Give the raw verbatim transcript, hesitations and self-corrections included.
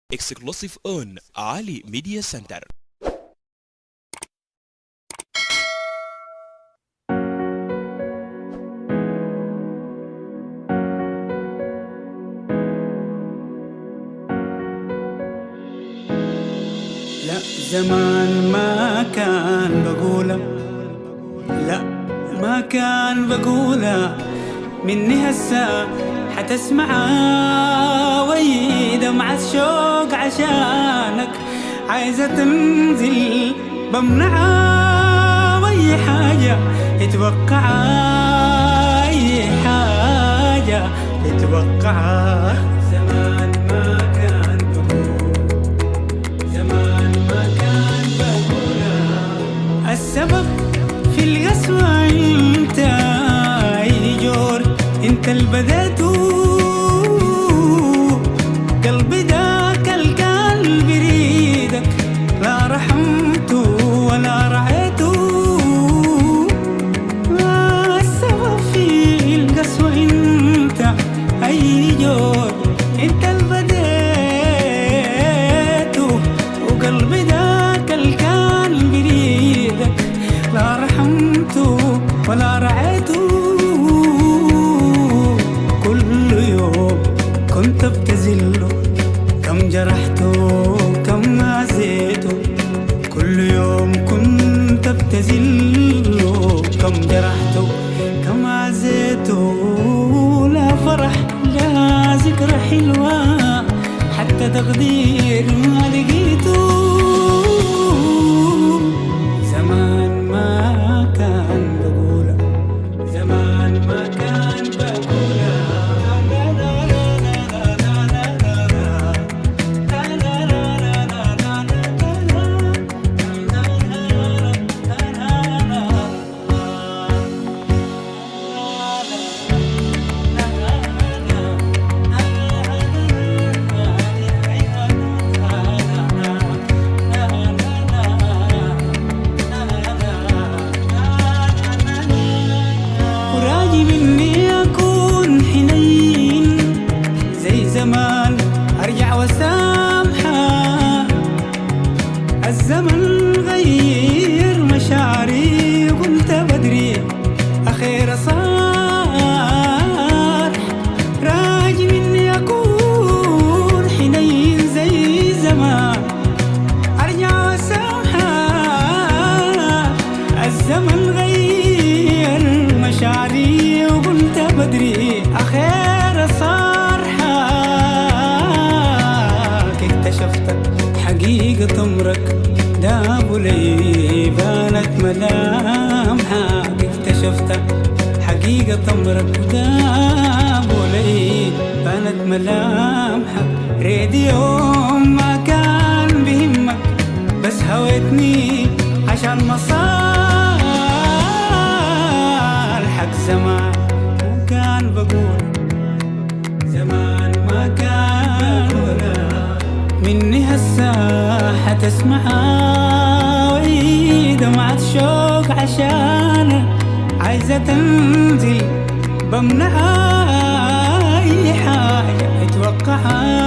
Exclusive on Ali Media Center. لا زمان ما كان بقوله، لا ما كان بقوله مني هسه حتسمعها وي دمعة شوق عشانك عايزة تنزل بمنعها وي حاجة تتوقعها، أي حاجة تتوقعها. زمان ما كان بقول، زمان ما كان بقولها. السبب في القسوة انت اي جور، انت اللي بديتو قلبي داك الكل بريدك، لا رحمته ولا رعيته. السبب في القسوة انت اي جور، انت اللي بديتو وقلبي داك الكل بريدك، لا رحمته ولا رعيته. كل يوم كنت ابتزله، كم جرحته كم عزيته. كل يوم كنت ابتزله، كم جرحته كم عزيته. لا فرح لا ذكرى حلوة، حتى تقدير ما لقيته. زمان ما كان بقوله، زمان ما كان بقوله. زمان ارجع وسامحه، الزمن غير مشاعري وكنت بدري اخير صار. راجي مني اكون حنين زي زمان، ارجع وسامحه. الزمن غير مشاعري وكنت بدري اخير صار. اكتشفت حقيقة عمرك دابوا لي بانت ملامحك. اكتشفت حقيقة عمرك دابوا لي بانت ملامحك. ريد يوم ما كان بهمك، بس هويتني عشان مصالحك. زمان ما كان بقول، زمان ما كان ولا مني هسه حتسمعها وي دمعة شوق عشانك عايزة تنزل بمنعها. أي حاجة اتوقعها.